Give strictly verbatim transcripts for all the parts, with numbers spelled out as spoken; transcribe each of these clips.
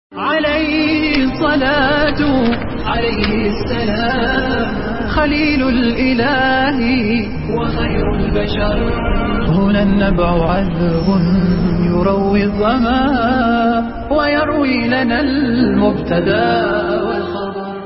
عليه الصلاة عليه السلام خليل الإله وخير البشر. هنا النبع عذب يروي الظما ويروي لنا المبتدا والخبر.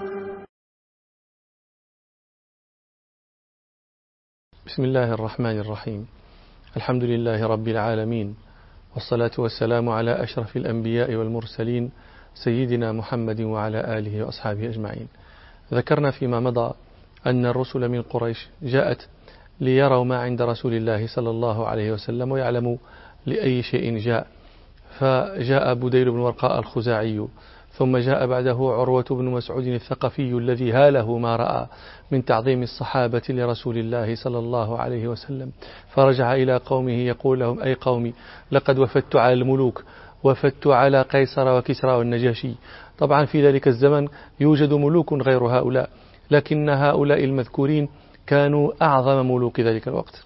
بسم الله الرحمن الرحيم. الحمد لله رب العالمين، والصلاة والسلام على أشرف الأنبياء والمرسلين سيدنا محمد وعلى آله وأصحابه أجمعين. ذكرنا فيما مضى أن الرسل من قريش جاءت ليروا ما عند رسول الله صلى الله عليه وسلم ويعلموا لأي شيء جاء، فجاء بديل بن ورقاء الخزاعي، ثم جاء بعده عروة بن مسعود الثقفي الذي هاله ما رأى من تعظيم الصحابة لرسول الله صلى الله عليه وسلم، فرجع إلى قومه يقول لهم: أي قومي، لقد وفدت على الملوك، وفدت على قيصر وكسرى والنجاشي. طبعا في ذلك الزمن يوجد ملوك غير هؤلاء، لكن هؤلاء المذكورين كانوا أعظم ملوك ذلك الوقت.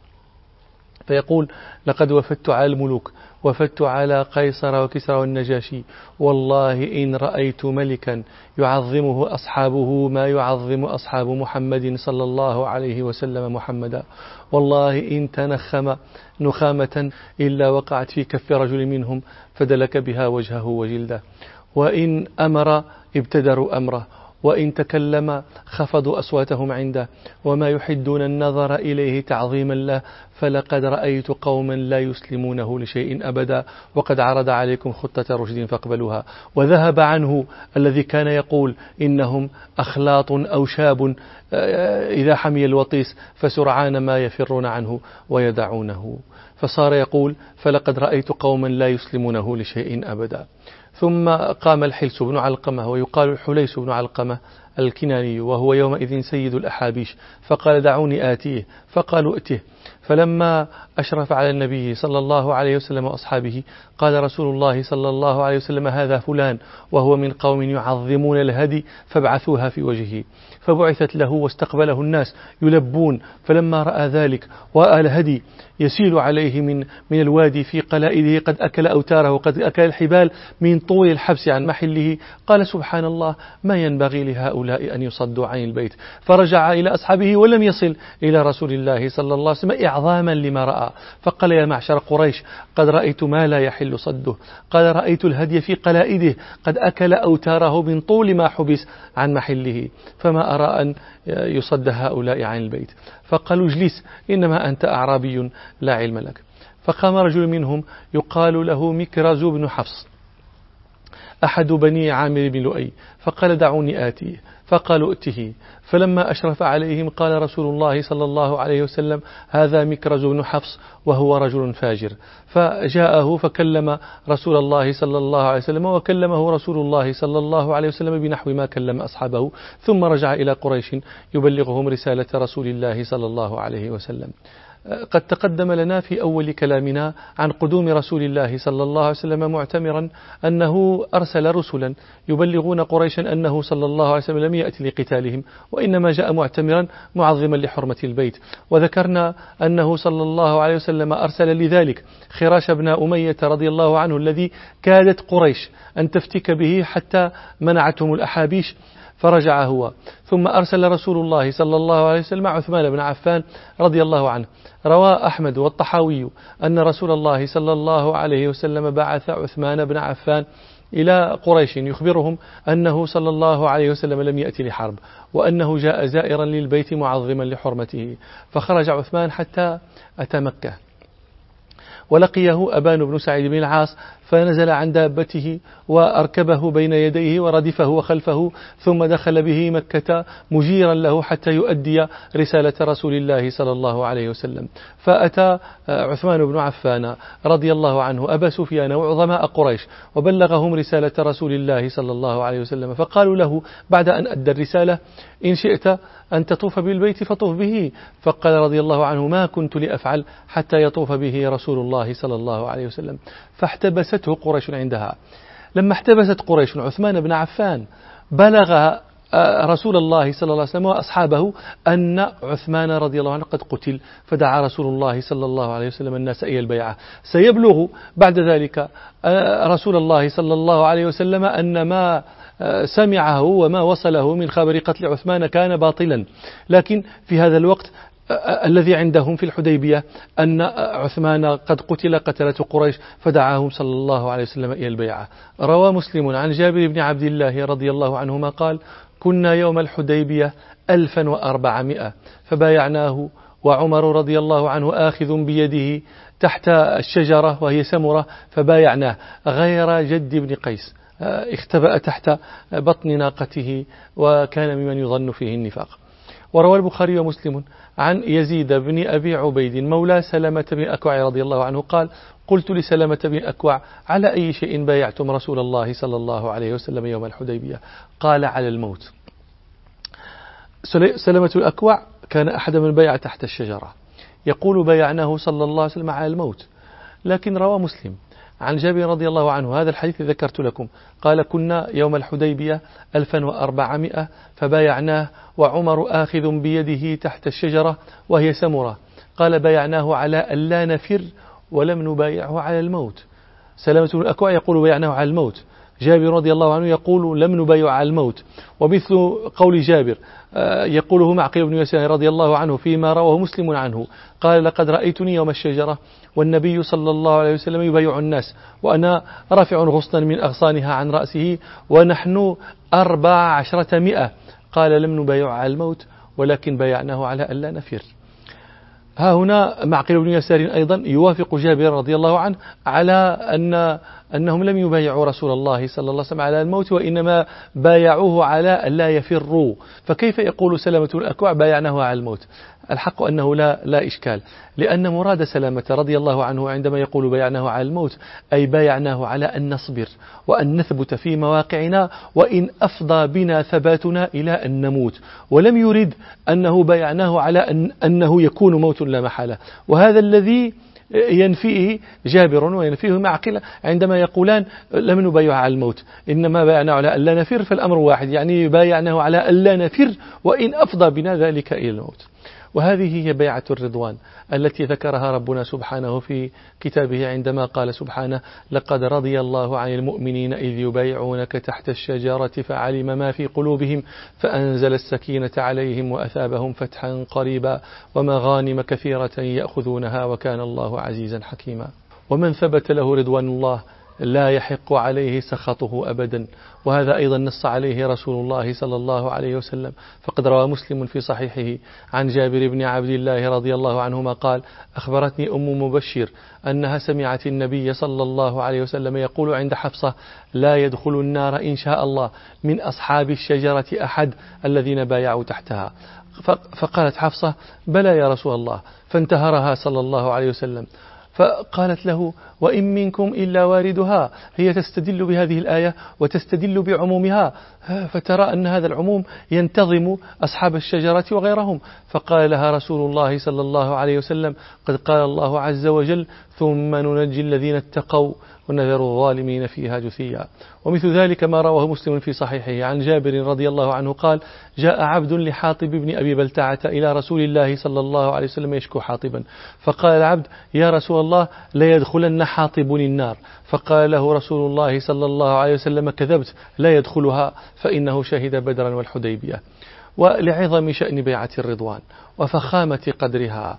فيقول: لقد وفدت على الملوك، وفدت على قيصر وكسرى والنجاشي، والله إن رأيت ملكا يعظمه أصحابه ما يعظم أصحاب محمد صلى الله عليه وسلم محمدا، والله إن تنخم نخامة إلا وقعت في كف رجل منهم فدلك بها وجهه وجلده، وإن أمر ابتدروا أمره، وإن تكلم خفضوا أصواتهم عنده، وما يحدون النظر إليه تعظيما له، فلقد رأيت قوما لا يسلمونه لشيء أبدا، وقد عرض عليكم خطة رشد فاقبلوها. وذهب عنه الذي كان يقول إنهم أخلاط أو شاب إذا حمي الوطيس فسرعان ما يفرون عنه ويدعونه، فصار يقول: فلقد رأيت قوما لا يسلمونه لشيء أبدا. ثم قام الحلس بن علقمة، ويقال الحليس بن علقمة الكناني، وهو يومئذ سيد الأحابيش، فقال: دعوني آتيه، فقالوا: ائته. فلما أشرف على النبي صلى الله عليه وسلم وأصحابه قال رسول الله صلى الله عليه وسلم: هذا فلان، وهو من قوم يعظمون الهدي فابعثوها في وجهه. فبعثت له واستقبله الناس يلبون، فلما رأى ذلك ورأى الهدي يسيل عليه من من الوادي في قلائده قد أكل أوتاره وقد أكل الحبال من طول الحبس عن محله، قال: سبحان الله، ما ينبغي لهؤلاء أن يصدوا عن البيت. فرجع إلى أصحابه ولم يصل إلى رسول الله صلى الله عليه وسلم إعظاما لما رأى، فقال: يا معشر قريش، قد رأيت ما لا يحل صده، قال: رأيت الهدي في قلائده قد أكل أوتاره من طول ما حبس عن محله، فما أرى أن يصد هؤلاء عن البيت. فقالوا: اجلس، إنما أنت أعرابي لا علم لك. فقام رجل منهم يقال له مكرز بن حفص أحد بني عامر بن لؤي، فقال: دعوني آتيه، فقالوا: ائته. فلما أشرف عليهم قال رسول الله صلى الله عليه وسلم: هذا مكرز بن حفص، وهو رجل فاجر. فجاءه فكلم رسول الله صلى الله عليه وسلم، وكلمه رسول الله صلى الله عليه وسلم بنحو ما كلم أصحابه، ثم رجع إلى قريش يبلغهم رسالة رسول الله صلى الله عليه وسلم. قد تقدم لنا في أول كلامنا عن قدوم رسول الله صلى الله عليه وسلم معتمرا أنه أرسل رسلا يبلغون قريشا أنه صلى الله عليه وسلم لم يأتي لقتالهم، وإنما جاء معتمرا معظما لحرمة البيت. وذكرنا أنه صلى الله عليه وسلم أرسل لذلك خراش بن أمية رضي الله عنه الذي كادت قريش أن تفتك به حتى منعتهم الأحابيش، فرجع هو. ثم أرسل رسول الله صلى الله عليه وسلم عثمان بن عفان رضي الله عنه. روى أحمد والطحاوي أن رسول الله صلى الله عليه وسلم بعث عثمان بن عفان إلى قريش يخبرهم أنه صلى الله عليه وسلم لم يأتي لحرب، وأنه جاء زائرا للبيت معظما لحرمته. فخرج عثمان حتى أتى مكة، ولقيه أبان بن سعيد بن العاص، فنزل عن دابته وأركبه بين يديه وردفه وخلفه، ثم دخل به مكة مجيرا له حتى يؤدي رسالة رسول الله صلى الله عليه وسلم. فأتى عثمان بن عفان رضي الله عنه أبا سفيان وعظماء قريش وبلغهم رسالة رسول الله صلى الله عليه وسلم، فقالوا له بعد أن أدى الرسالة: إن شئت أن تطوف بالبيت فطوف به. فقال رضي الله عنه: ما كنت لأفعل حتى يطوف به رسول الله صلى الله عليه وسلم. فاحتبسته قريش عندها. لما احتبست قريش عثمان بن عفان بلغ رسول الله صلى الله عليه وسلم وأصحابه أن عثمان رضي الله عنه قد قتل، فدعا رسول الله صلى الله عليه وسلم الناس إلى البيعة. سيبلغ بعد ذلك رسول الله صلى الله عليه وسلم أن ما سمعه وما وصله من خبر قتل عثمان كان باطلا، لكن في هذا الوقت الذي عندهم في الحديبية أن عثمان قد قتل قتلة قريش، فدعاهم صلى الله عليه وسلم إلى البيعة. روى مسلم عن جابر بن عبد الله رضي الله عنهما قال: كنا يوم الحديبية ألفا وأربعمائة فبايعناه وعمر رضي الله عنه آخذ بيده تحت الشجرة وهي سمرة فبايعناه، غير جد بن قيس اختبأ تحت بطن ناقته وكان ممن يظن فيه النفاق. وروى البخاري ومسلم عن يزيد بن أبي عبيد مولى سلمة بن أكوع رضي الله عنه قال: قلت لسلمة بن أكوع: على أي شيء بايعتم رسول الله صلى الله عليه وسلم يوم الحديبية؟ قال: على الموت. سلمة الأكوع كان أحد من بايع تحت الشجرة، يقول: بايعناه صلى الله عليه وسلم على الموت. لكن روى مسلم عن جابر رضي الله عنه هذا الحديث ذكرت لكم، قال: كنا يوم الحديبية ألفا وأربعمائة فبايعناه وعمر آخذ بيده تحت الشجرة وهي سمرة، قال: بايعناه على ألا نفر ولم نبايعه على الموت. سلامة بن الأكوع يقول: بايعناه على الموت، جابر رضي الله عنه يقول: لم نبايع على الموت. ومثل قول جابر يقوله معقل بن يسار رضي الله عنه فيما رواه مسلم عنه، قال: لقد رأيتني يوم الشجرة والنبي صلى الله عليه وسلم يبايع الناس وأنا رافع غصنا من أغصانها عن رأسه ونحن أربع عشرة مئة، قال: لم نبايع على الموت ولكن بايعناه على ألا نفر. ها هنا معقل بن يسار أيضا يوافق جابر رضي الله عنه على أن أنهم لم يبايعوا رسول الله صلى الله عليه وسلم على الموت، وإنما بايعوه على ألا يفروا. فكيف يقول سلمة الأكوع بايعناه على الموت؟ الحق أنه لا, لا إشكال، لأن مراد سلامة رضي الله عنه عندما يقول بايعناه على الموت أي بايعناه على أن نصبر وأن نثبت في مواقعنا وإن أفضى بنا ثباتنا إلى أن نموت، ولم يرد أنه بايعناه على أن أنه يكون موت لا محالة. وهذا الذي ينفيه جابر وينفيه معقل عندما يقولان لم نبايع على الموت، إنما بايعناه على ألا نفر، فالأمر واحد، يعني بايعناه على ألا نفر وإن أفضى بنا ذلك إلى الموت. وهذه هي بيعة الرضوان التي ذكرها ربنا سبحانه في كتابه عندما قال سبحانه: لقد رضي الله عن المؤمنين إذ يبايعونك تحت الشجرة فعلم ما في قلوبهم فأنزل السكينة عليهم وأثابهم فتحا قريبا ومغانم كثيرة يأخذونها وكان الله عزيزا حكيما. ومن ثبت له رضوان الله لا يحق عليه سخطه أبدا، وهذا أيضا نص عليه رسول الله صلى الله عليه وسلم، فقد روى مسلم في صحيحه عن جابر بن عبد الله رضي الله عنهما قال: أخبرتني أم مبشر أنها سمعت النبي صلى الله عليه وسلم يقول عند حفصة: لا يدخل النار إن شاء الله من أصحاب الشجرة أحد الذين بايعوا تحتها. فقالت حفصة: بلى يا رسول الله، فانتهرها صلى الله عليه وسلم، فقالت له: وإن منكم إلا واردها. هي تستدل بهذه الآية وتستدل بعمومها، فترى أن هذا العموم ينتظم أصحاب الشجرة وغيرهم. فقال لها رسول الله صلى الله عليه وسلم: قد قال الله عز وجل: ثم ننجي الذين اتقوا ونذر الظالمين فيها جثيا. ومثل ذلك ما رواه مسلم في صحيحه عن جابر رضي الله عنه قال: جاء عبد لحاطب بن أبي بلتعة إلى رسول الله صلى الله عليه وسلم يشكو حاطبا، فقال العبد: يا رسول الله، لا يدخلن حاطب النار. فقال له رسول الله صلى الله عليه وسلم: كذبت، لا يدخلها فإنه شهد بدرا والحديبية. ولعظم شأن بيعة الرضوان وفخامة قدرها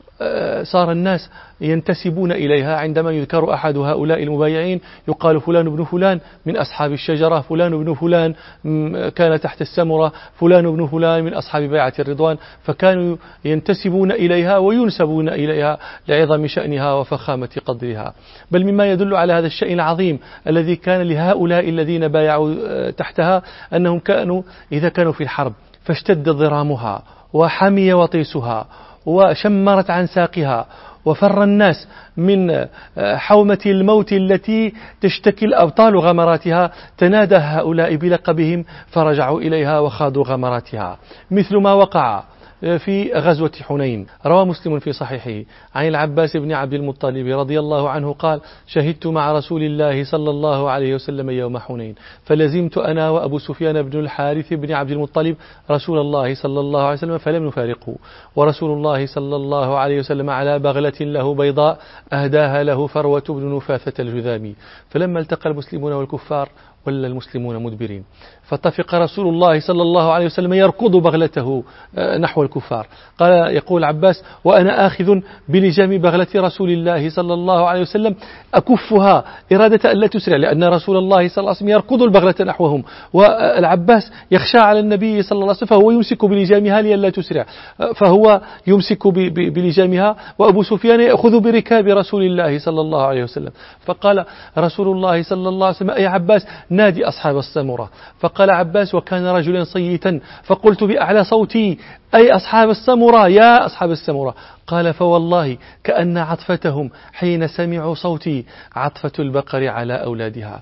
صار الناس ينتسبون إليها. عندما يذكر أحد هؤلاء المبايعين يقال: فلان بن فلان من أصحاب الشجرة، فلان بن فلان كان تحت السمرة، فلان بن فلان من أصحاب بيعة الرضوان، فكانوا ينتسبون إليها وينسبون إليها لعظم شأنها وفخامة قدرها. بل مما يدل على هذا الشأن العظيم الذي كان لهؤلاء الذين بايعوا تحتها أنهم كانوا إذا كانوا في الحرب فاشتد ضرامها وحمي وطيسها وشمرت عن ساقها وفر الناس من حومة الموت التي تشتكي الأبطال غمراتها، تنادى هؤلاء بلقبهم فرجعوا إليها وخاضوا غمراتها، مثل ما وقع في غزوة حنين. روى مسلم في صحيحه عن العباس بن عبد المطلب رضي الله عنه قال: شهدت مع رسول الله صلى الله عليه وسلم يوم حنين، فلزمت أنا وأبو سفيان بن الحارث بن عبد المطلب رسول الله صلى الله عليه وسلم فلم نفارقه، ورسول الله صلى الله عليه وسلم على بغلة له بيضاء أهداها له فروة بن نفاثة الجذامي. فلما التقى المسلمون والكفار ولا المسلمون مدبرين، فطفق رسول الله صلى الله عليه وسلم يركض بغلته نحو الكفار. قال يقول عباس: وأنا آخذ بلجام بغلة رسول الله صلى الله عليه وسلم أكفها إرادة أن لا تسرع، لأن رسول الله صلى الله عليه وسلم يركض البغلة نحوهم، والعباس يخشى على النبي صلى الله عليه وسلم، فهو يمسك بلجامها لئلا تسرع، فهو يمسك بلجامها، وأبو سفيان يأخذ بركاب رسول الله صلى الله عليه وسلم. فقال رسول الله صلى الله عليه وسلم: أي عباس نادي أصحاب السمرة. فقال عباس وكان رجلا صيتا، فقلت بأعلى صوتي: أي أصحاب السمرة، يا أصحاب السمرة. قال: فوالله كأن عطفتهم حين سمعوا صوتي عطفة البقر على أولادها.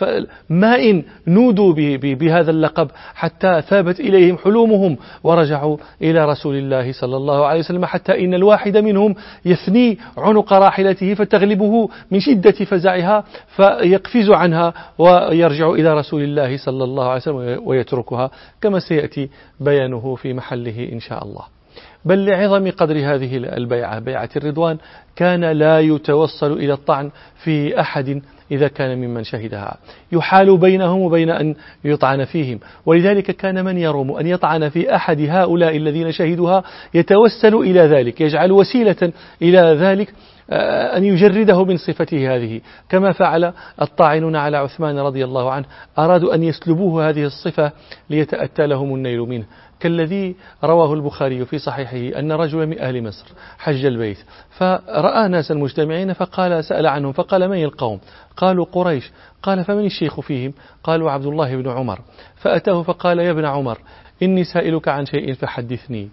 ما إن نودوا بهذا اللقب حتى ثابت إليهم حلومهم ورجعوا إلى رسول الله صلى الله عليه وسلم، حتى إن الواحد منهم يثني عنق راحلته فتغلبه من شدة فزعها فيقفز عنها ويرجع إلى رسول الله صلى الله عليه وسلم ويتركها، كما سيأتي بيانه في محله إن شاء الله. بل لعظم قدر هذه البيعة، بيعة الرضوان، كان لا يتوصل إلى الطعن في أحد إذا كان ممن شهدها، يحال بينهم وبين أن يطعن فيهم. ولذلك كان من يروم أن يطعن في أحد هؤلاء الذين شهدوها يتوسل إلى ذلك، يجعل وسيلة إلى ذلك أن يجرده من صفته هذه، كما فعل الطاعنون على عثمان رضي الله عنه، أرادوا أن يسلبوه هذه الصفة ليتأتى لهم النيل منه، كالذي رواه البخاري في صحيحه أن رجلا من أهل مصر حج البيت، فرأى ناسا مجتمعين فقال سأل عنهم فقال: من القوم؟ قالوا: قريش. قال: فمن الشيخ فيهم؟ قالوا: عبد الله بن عمر. فأتاه فقال: يا ابن عمر، إني سائلك عن شيء فحدثني،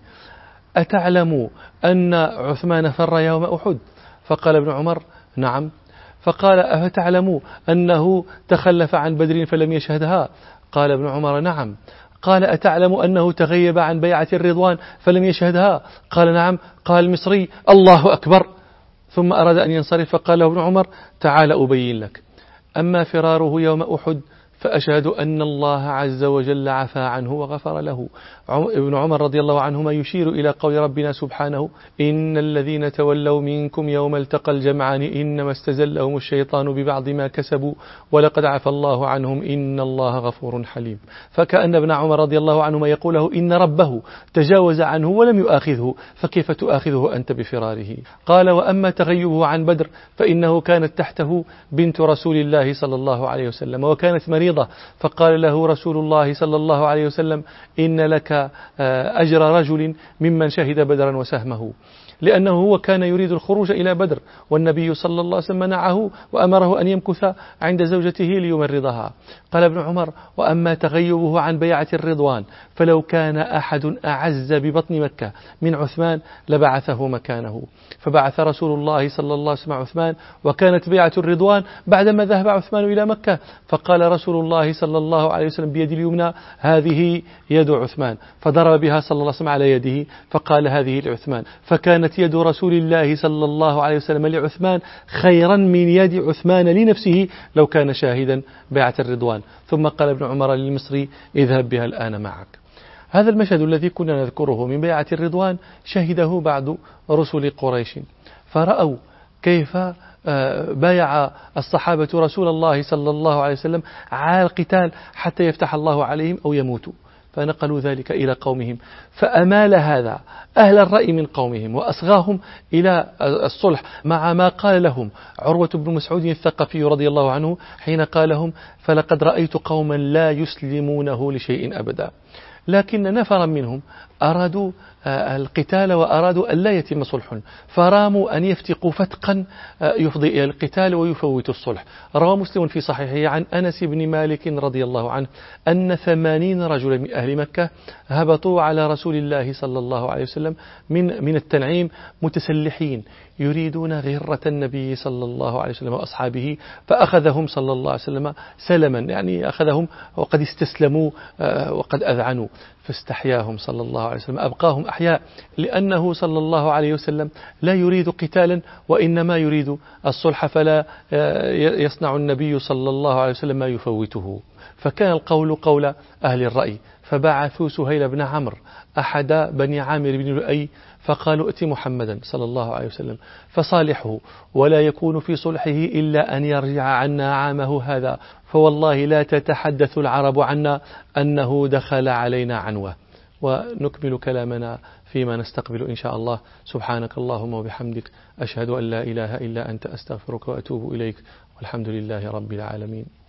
أتعلم أن عثمان فر يوم أحد؟ فقال ابن عمر: نعم. فقال: أفتعلم أنه تخلف عن بدر فلم يشهدها؟ قال ابن عمر: نعم. قال: أتعلم أنه تغيب عن بيعة الرضوان فلم يشهدها؟ قال: نعم. قال المصري: الله أكبر. ثم أراد أن ينصرف فقال له ابن عمر: تعال أبين لك، أما فراره يوم أحد فأشهد أن الله عز وجل عفا عنه وغفر له. ابن عمر رضي الله عنهما يشير إلى قول ربنا سبحانه: إن الذين تولوا منكم يوم التقى الجمعان إنما استزلهم الشيطان ببعض ما كسبوا ولقد عفى الله عنهم إن الله غفور حليم. فكأن ابن عمر رضي الله عنهما يقول له: إن ربه تجاوز عنه ولم يؤاخذه، فكيف تؤاخذه أنت بفراره؟ قال: وأما تغيبه عن بدر فإنه كانت تحته بنت رسول الله صلى الله عليه وسلم وكانت مريضة، فقال له رسول الله صلى الله عليه وسلم: إن لك أجر رجل ممن شهد بدرا وسهمه، لأنه هو كان يريد الخروج إلى بدر، والنبي صلى الله عليه وسلم منعه وأمره أن يمكث عند زوجته ليمرضها. قال ابن عمر: وأما تغيبه عن بيعة الرضوان فلو كان أحد أعز ببطن مكة من عثمان لبعثه مكانه. فبعث رسول الله صلى الله عليه وسلم عثمان، وكانت بيعة الرضوان بعدما ذهب عثمان إلى مكة، فقال رسول الله صلى الله عليه وسلم بيد اليمنى: هذه يد عثمان، فضرب بها صلى الله عليه وسلم على يده فقال: هذه لعثمان. فكانت يد رسول الله صلى الله عليه وسلم لعثمان خيرا من يد عثمان لنفسه لو كان شاهدا بيعة الرضوان. ثم قال ابن عمر للمصري: اذهب بها الآن معك. هذا المشهد الذي كنا نذكره من بيعة الرضوان شهده بعض رسل قريش، فرأوا كيف بايع الصحابة رسول الله صلى الله عليه وسلم على القتال حتى يفتح الله عليهم أو يموتوا، فنقلوا ذلك إلى قومهم، فأمال هذا أهل الرأي من قومهم وأصغاهم إلى الصلح، مع ما قال لهم عروة بن مسعود الثقفي رضي الله عنه حين قال لهم: فلقد رأيت قوما لا يسلمونه لشيء أبدا. لكن نفرا منهم أرادوا القتال وأرادوا أن لا يتم صلح، فراموا أن يفتقوا فتقا يفضي إلى القتال ويفوت الصلح. روى مسلم في صحيحه عن أنس بن مالك رضي الله عنه أن ثمانين رجلا من أهل مكة هبطوا على رسول الله صلى الله عليه وسلم من من التنعيم متسلحين يريدون غرة النبي صلى الله عليه وسلم وأصحابه، فأخذهم صلى الله عليه وسلم سلما، يعني أخذهم وقد استسلموا وقد أذعنوا، فاستحياهم صلى الله عليه عليه وسلم أبقاهم أحياء، لأنه صلى الله عليه وسلم لا يريد قتالا وإنما يريد الصلح، فلا يصنع النبي صلى الله عليه وسلم ما يفوته. فكان القول قول أهل الرأي، فبعثوا سهيل بن عمرو أحد بني عامر بن لؤي فقالوا ائت محمدا صلى الله عليه وسلم فصالحه، ولا يكون في صلحه إلا أن يرجع عنا عامه هذا، فوالله لا تتحدث العرب عنا أنه دخل علينا عنوة. ونكمل كلامنا فيما نستقبل إن شاء الله. سبحانك اللهم وبحمدك، أشهد أن لا إله إلا أنت، أستغفرك وأتوب إليك، والحمد لله رب العالمين.